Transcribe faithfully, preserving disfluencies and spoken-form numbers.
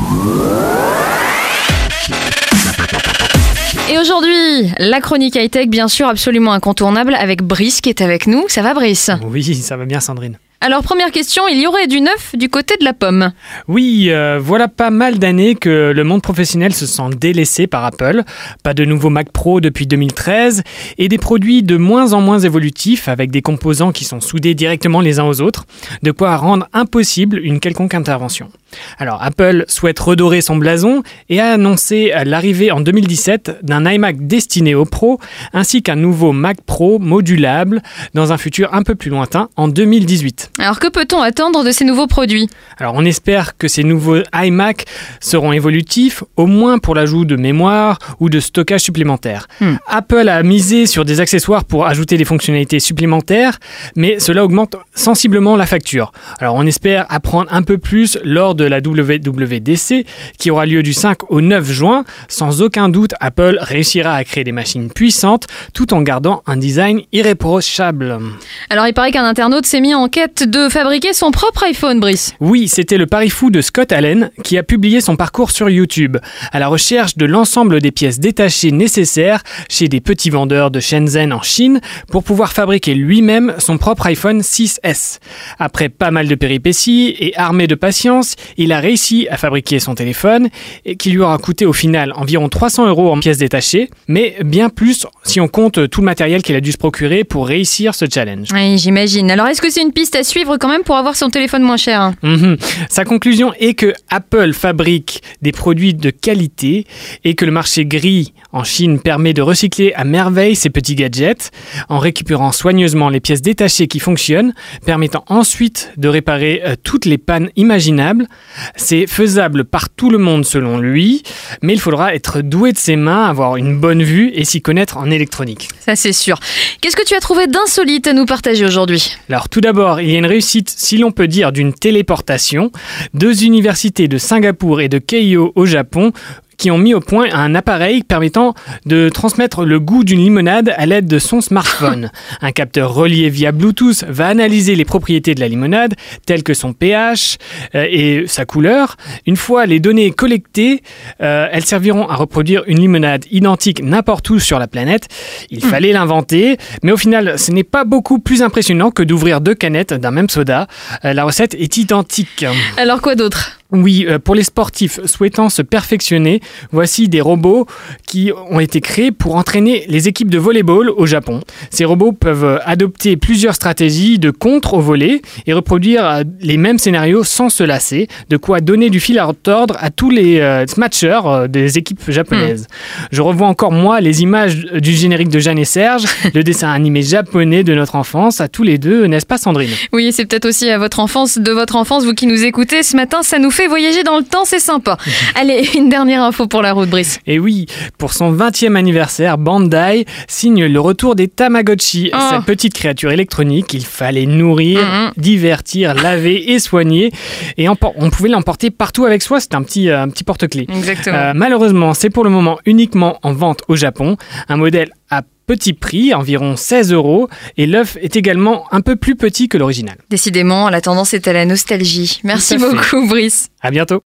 Et aujourd'hui, la chronique high-tech, bien sûr, absolument incontournable, avec Brice qui est avec nous. Ça va, Brice ? Oui, ça va bien, Sandrine. Alors, première question, il y aurait du neuf du côté de la pomme. Oui, euh, voilà pas mal d'années que le monde professionnel se sent délaissé par Apple. Pas de nouveaux Mac Pro depuis deux mille treize et des produits de moins en moins évolutifs avec des composants qui sont soudés directement les uns aux autres, de quoi rendre impossible une quelconque intervention. Alors, Apple souhaite redorer son blason et a annoncé l'arrivée en deux mille dix-sept d'un iMac destiné aux pros ainsi qu'un nouveau Mac Pro modulable dans un futur un peu plus lointain en deux mille dix-huit. Alors, que peut-on attendre de ces nouveaux produits ? Alors, on espère que ces nouveaux iMac seront évolutifs, au moins pour l'ajout de mémoire ou de stockage supplémentaire. Hmm. Apple a misé sur des accessoires pour ajouter des fonctionnalités supplémentaires, mais cela augmente sensiblement la facture. Alors, on espère apprendre un peu plus lors de la W W D C, qui aura lieu du cinq au neuf juin. Sans aucun doute, Apple réussira à créer des machines puissantes, tout en gardant un design irréprochable. Alors, il paraît qu'un internaute s'est mis en quête de fabriquer son propre iPhone, Brice. Oui, c'était le pari fou de Scott Allen qui a publié son parcours sur YouTube, à la recherche de l'ensemble des pièces détachées nécessaires chez des petits vendeurs de Shenzhen en Chine pour pouvoir fabriquer lui-même son propre iPhone six S. Après pas mal de péripéties et armé de patience, il a réussi à fabriquer son téléphone et qui lui aura coûté au final environ trois cents euros en pièces détachées, mais bien plus si on compte tout le matériel qu'il a dû se procurer pour réussir ce challenge. Oui, j'imagine. Alors, est-ce que c'est une piste à suivre quand même pour avoir son téléphone moins cher ? Mmh. Sa conclusion est que Apple fabrique des produits de qualité et que le marché gris en Chine permet de recycler à merveille ces petits gadgets en récupérant soigneusement les pièces détachées qui fonctionnent, permettant ensuite de réparer euh, toutes les pannes imaginables. C'est faisable par tout le monde selon lui, mais il faudra être doué de ses mains, avoir une bonne vue et s'y connaître en électronique. Ça, c'est sûr. Qu'est-ce que tu as trouvé d'insolite à nous partager aujourd'hui ? Alors tout d'abord, il y a une réussite, si l'on peut dire, d'une téléportation. Deux universités de Singapour et de Keio au Japon qui ont mis au point un appareil permettant de transmettre le goût d'une limonade à l'aide de son smartphone. Un capteur relié via Bluetooth va analyser les propriétés de la limonade, telles que son pH euh, et sa couleur. Une fois les données collectées, euh, elles serviront à reproduire une limonade identique n'importe où sur la planète. Il mmh. fallait l'inventer, mais au final, ce n'est pas beaucoup plus impressionnant que d'ouvrir deux canettes d'un même soda. Euh, la recette est identique. Alors quoi d'autre ? Oui, pour les sportifs souhaitant se perfectionner, voici des robots qui ont été créés pour entraîner les équipes de volley-ball au Japon. Ces robots peuvent adopter plusieurs stratégies de contre au volley et reproduire les mêmes scénarios sans se lasser, de quoi donner du fil à retordre à tous les euh, matcheurs euh, des équipes japonaises. Mmh. Je revois encore, moi, les images du générique de Jeanne et Serge, le dessin animé japonais de notre enfance, à tous les deux, n'est-ce pas, Sandrine ? Oui, c'est peut-être aussi à votre enfance, de votre enfance, vous qui nous écoutez ce matin, ça nous fait voyager dans le temps, c'est sympa. Allez, une dernière info pour la route, Brice. Et oui, pour son vingtième anniversaire, Bandai signe le retour des Tamagotchi, oh. cette petite créature électronique qu'il fallait nourrir, mmh. divertir, laver et soigner. Et on pouvait l'emporter partout avec soi, c'est un petit, un petit porte-clés. Exactement. Euh, malheureusement, c'est pour le moment uniquement en vente au Japon. Un modèle à petit prix, environ seize euros, et l'œuf est également un peu plus petit que l'original. Décidément, la tendance est à la nostalgie. Merci beaucoup, Brice. À bientôt.